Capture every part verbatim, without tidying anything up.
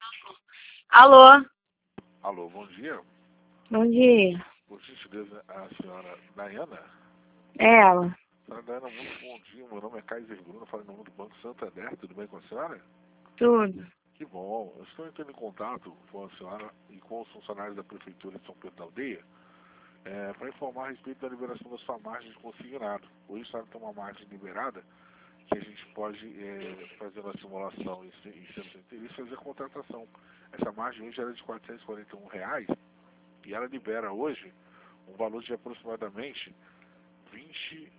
Alô? Alô, bom dia. Bom dia. Por gentileza, a senhora Dayana? É ela. Senhora Dayana, muito bom dia. Meu nome é Kaiser Bruno, falo em nome do Banco Santander. Tudo bem com a senhora? Tudo. Que bom. Eu estou entrando em contato com a senhora e com os funcionários da Prefeitura de São Pedro da Aldeia é, para informar a respeito da liberação da sua margem de consignado. Hoje a senhora tem uma margem liberada que a gente pode, é, fazer uma simulação em sendo sem interesse, fazer a contratação. Essa margem hoje era de quatrocentos e quarenta e um reais e ela libera hoje um valor de aproximadamente vinte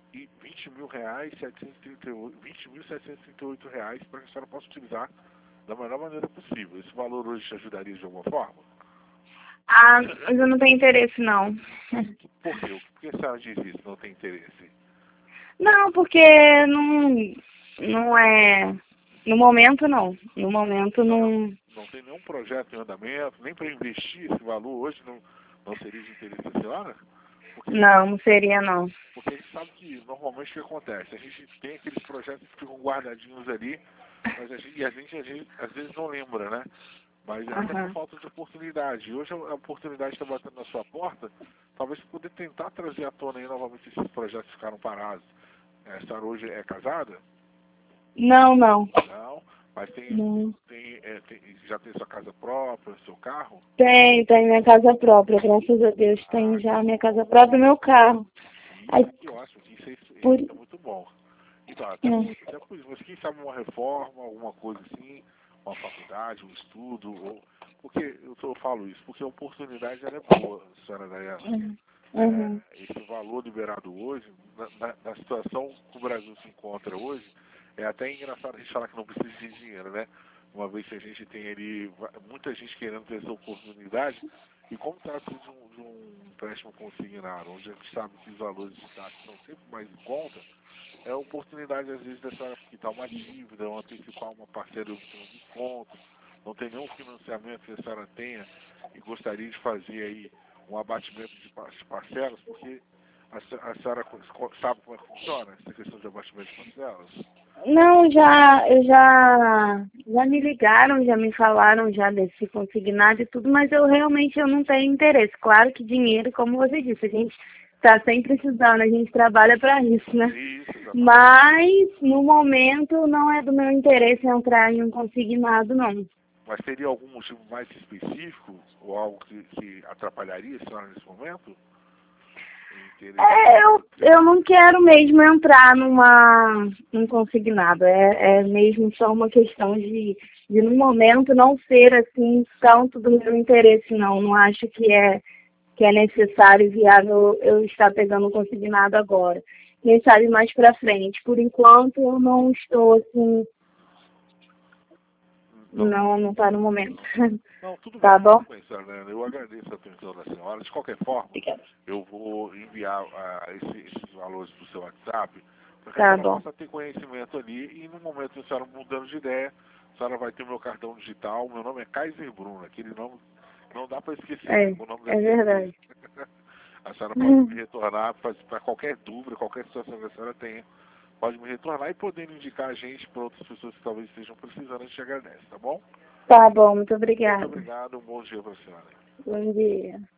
mil reais, setecentos e trinta e oito, vinte mil setecentos e trinta e oito reais para que a senhora possa utilizar da melhor maneira possível. Esse valor hoje te ajudaria de alguma forma? Ah, mas eu não tenho interesse, não. Por quê? Por que a senhora diz isso? Não tem interesse? Não, porque não, não é... No momento, não. No momento, não... Não tem nenhum projeto em andamento, nem para investir esse valor hoje não, não seria de interesse da senhora? Porque, Não, não seria, não. porque a gente sabe que normalmente o que acontece? A gente tem aqueles projetos que ficam guardadinhos ali, mas a gente, e a gente, a gente às vezes não lembra, né? Mas até por Uhum. falta de oportunidade. Hoje a oportunidade está batendo na sua porta, talvez para poder tentar trazer à tona aí novamente esses projetos que ficaram parados. A senhora hoje é casada? Não, não. Não. Mas tem, Não. tem, é, tem, já tem sua casa própria, seu carro? Tem, tem minha casa própria, graças a Deus. Tem Ah, já minha casa própria e meu carro. Aí, isso, que ótimo. Isso, isso, por... isso é muito bom. Então, até, é. por, até por isso, mas quem sabe uma reforma, alguma coisa assim, uma faculdade, um estudo, ou... Porque eu, eu falo isso, porque a oportunidade ela é boa, senhora Dayana. Uhum. É, Uhum. esse valor liberado hoje, na, na, na situação que o Brasil se encontra hoje, é até engraçado a gente falar que não precisa de dinheiro, né? Uma vez que a gente tem ali muita gente querendo ter essa oportunidade, e como trata-se de um, de um empréstimo consignado, onde a gente sabe que os valores de taxa são sempre mais em conta, é a oportunidade às vezes dessa quitar uma dívida, ou antecipar uma parcela e obter um desconto, não tem nenhum financiamento que a senhora tenha e gostaria de fazer aí um abatimento de parcelas, porque a, a senhora sabe como é que funciona essa questão de abatimento de parcelas? Não, já, eu já, já me ligaram, já me falaram já desse consignado e tudo, mas eu realmente eu não tenho interesse. Claro que dinheiro, como você disse, a gente está sempre precisando, a gente trabalha para isso, né? Isso, mas, no momento, não é do meu interesse entrar em um consignado, não. Mas teria algum motivo mais específico ou algo que, que atrapalharia a senhora nesse momento? É, eu, eu não quero mesmo entrar numa, num consignado. É, é mesmo só uma questão de, de, no momento, não ser assim tanto do meu interesse, não. Não acho que é, que é necessário e viável eu estar pegando um consignado agora. Quem sabe mais pra frente. Por enquanto, eu não estou assim. Não, não, não está no momento. Não, tudo Tá bem, bom? tudo bem, senhora. Eu agradeço a atenção da senhora. De qualquer forma, Obrigada. eu vou enviar uh, esse, esses valores para o seu WhatsApp, para que a Tá senhora bom. possa ter conhecimento ali e no momento que a senhora mudando de ideia, a senhora vai ter o meu cartão digital. Meu nome é Kaiser Bruno, aquele nome não dá para esquecer, É, o nome da é minha verdade. empresa. A senhora pode me retornar para qualquer dúvida, qualquer situação que a senhora tenha. Pode me retornar e podendo indicar a gente para outras pessoas que talvez estejam precisando, a gente agradece, tá bom? Tá bom, muito obrigada. Muito obrigado, um bom dia para a senhora. Bom dia.